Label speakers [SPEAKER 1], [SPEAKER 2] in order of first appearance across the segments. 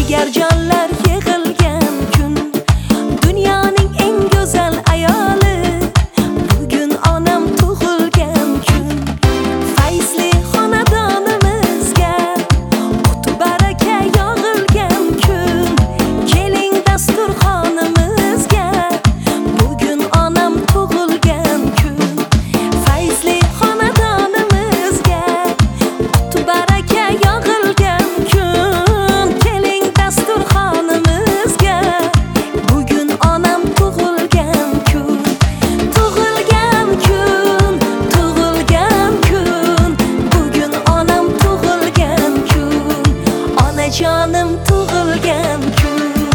[SPEAKER 1] Jigarjonlar yig'ilgan kun, dunyoning eng go'zal ayoli. Bugun onam tug'ilgan kun, fayzli xonadonimizga qut baraka yog'ilgan kun. Keling dasturxonimizga, bugun onam tug'ilgan kun, fayzli xonadonimizga qut baraka yog'ilgan kun. Keling dasturxonimizga, bugun onam tug'ilgan kun, tug'ilgan kun, tug'ilgan kun. Bugun onam tug'ilgan kun, onajonim tug'ilgan kun.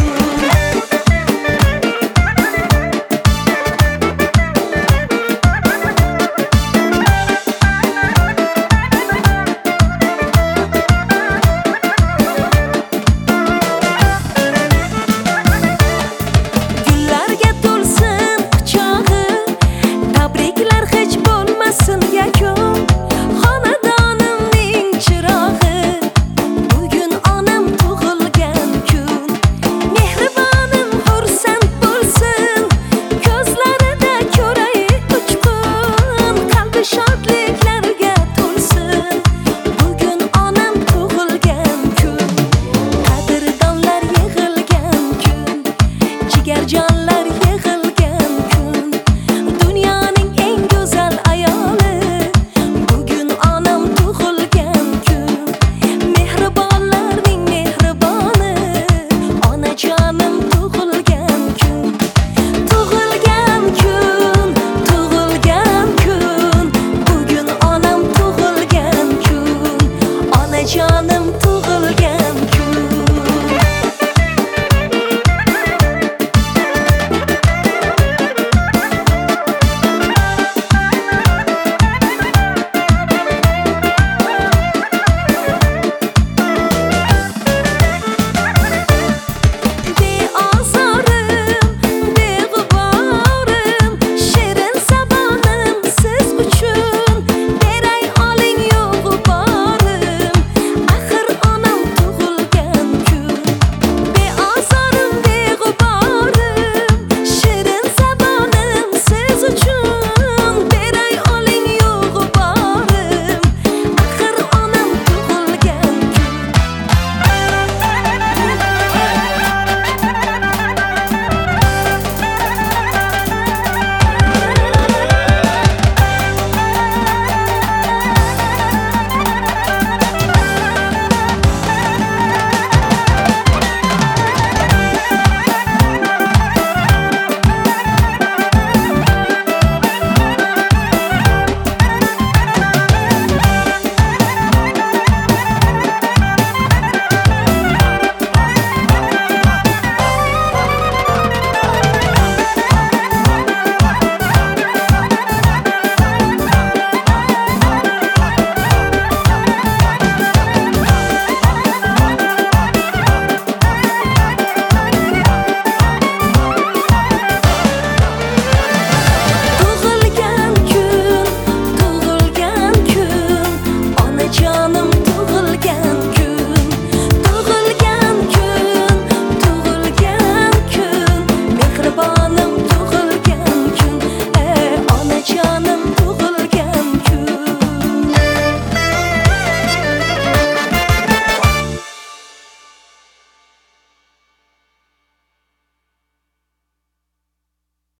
[SPEAKER 1] Gullarga to'lsin quchog'i, tabriklar hech bo'lmasin yakun. Xonadonimning chirog'i, bugun onam tug'ilgan kun. Mehribonim xursand bo'lsin, ko'zlarida ko'ray uchqun. Qalbi shodliklarga to'lsin, bugun onam tug'ilgan kun. Qadrdonlar yig'ilgan kun, jigarjonlar yig'ilgan kun, dunyoning eng go'zal ayoli. Bugun onam tug'ilgan kun, mehribonlarning mehriboni, onajonim tug'ilgan kun, tug'ilgan kun, tug'ilgan kun. Bugun onam tug'ilgan kun, onajonim